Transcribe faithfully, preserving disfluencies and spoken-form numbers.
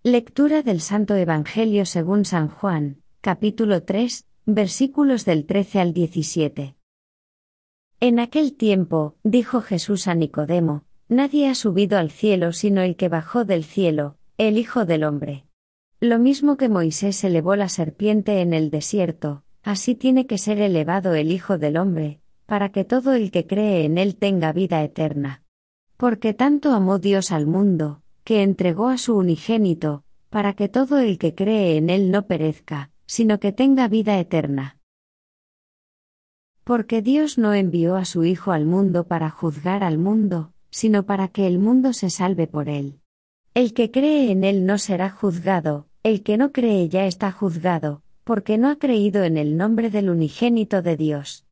Lectura del Santo Evangelio según San Juan, capítulo tres, versículos del trece al diecisiete. En aquel tiempo, dijo Jesús a Nicodemo: Nadie ha subido al cielo sino el que bajó del cielo, el Hijo del Hombre. Lo mismo que Moisés elevó la serpiente en el desierto, así tiene que ser elevado el Hijo del Hombre, para que todo el que cree en él tenga vida eterna. Porque tanto amó Dios al mundo, que entregó a su unigénito, para que todo el que cree en él no perezca, sino que tenga vida eterna. Porque Dios no envió a su Hijo al mundo para juzgar al mundo, sino para que el mundo se salve por él. El que cree en él no será juzgado, el que no cree ya está juzgado, porque no ha creído en el nombre del unigénito de Dios.